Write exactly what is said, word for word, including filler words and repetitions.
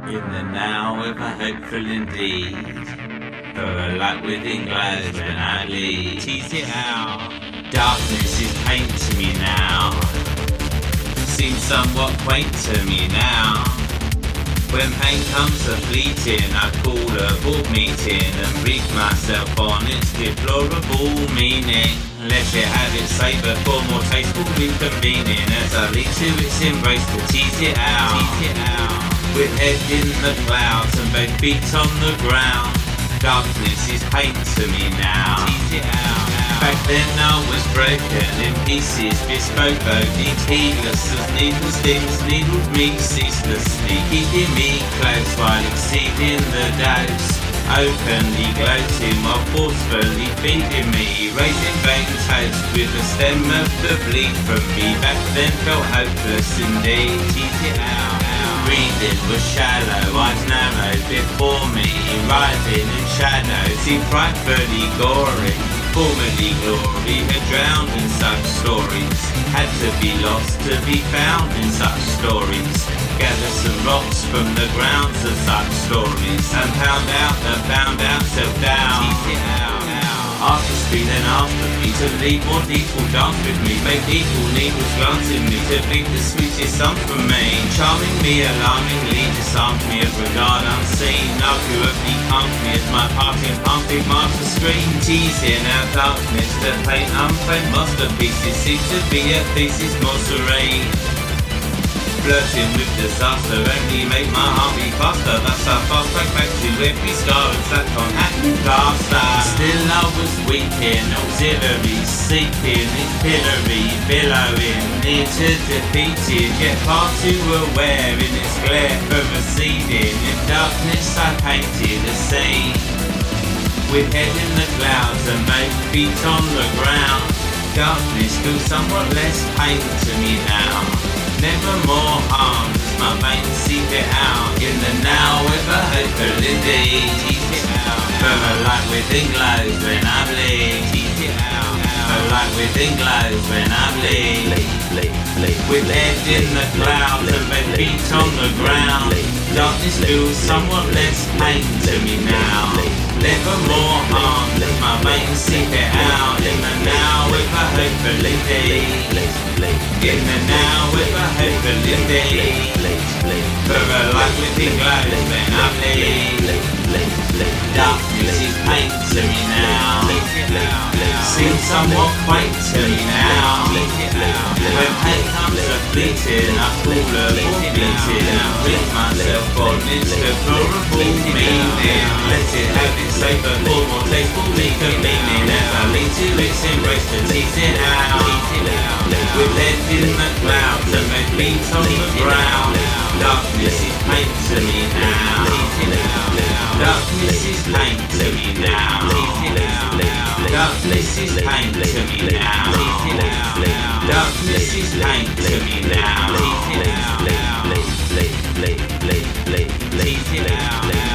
In the now ever hopeful indeed, for a light within glows when I leave. Tease it out. Darkness is paint to me now, seems somewhat quaint to me now. When pain comes a fleeting, I call a board meeting and brief myself on its deplorable meaning. Let it have its savour for more tasteful reconvening, as I lead to its embrace to tease it out. Tease it out. With head in the clouds and both feet on the ground, darkness is paint to me now. Tease it out. Back then I was broken in pieces, bespoke needs heedless as needle stings needled me ceaselessly, keeping me close while exceeding the dose, openly gloating while forcefully feeding me, raising vain toast with the stem of the bleed from me. Back then felt hopeless indeed. Tease it out. Breathing was shallow, eyes narrowed before me, writhing in shadow, seemed frightfully gory. Formerly glory had drowned in such stories, had to be lost to be found in such stories. Gather some rocks from the grounds of such stories, and pound out the found out self-doubt. Tease it out. Artistry then after me to leave more people dance with me, make equal needles glancing me to bleed the sweetest song from me, charming me, alarmingly disarmed me of regard unseen, arguably calmed me as my parting pumping marks the screen. Teasing out darkness to paint unframed masterpieces seems to be a thesis more serene. Flirting with disaster only make my heart beat faster, thus I fast track back to every scar and sat on happy plaster. Still I was weeping, auxiliary, seeking its pillory, billowing, near to defeated, yet far too aware in its glare for receding. In darkness I painted a scene, with head in the clouds and both feet on the ground. Darkness feels somewhat less pain to me now, never more harm as my veins seep it out. In the now ever hopeful indeed. Tease it out. For a light within glows when I bleed. Tease it out. A light within glows when I bleed. With head in the clouds and both feet on the ground, darkness feels somewhat less pain to me now, never more harm as my veins seep it out. In the now ever hopeful indeed. In the now ever hopeful indeed. For a light within glows when I bleed. Darkness is paint to me now, seems somewhat quaint to me now. When pain comes a fleeting, I call a board meeting and with myself on its deplorable meaning. Let it have its savour for more tasteful reconvening, as I lead to its embrace to tease it out. With head in the clouds and my feet on the ground, darkness is paint to me now. Darkness is paint to me now. Darkness is paint to me now. Darkness is paint to me now. Tease it out.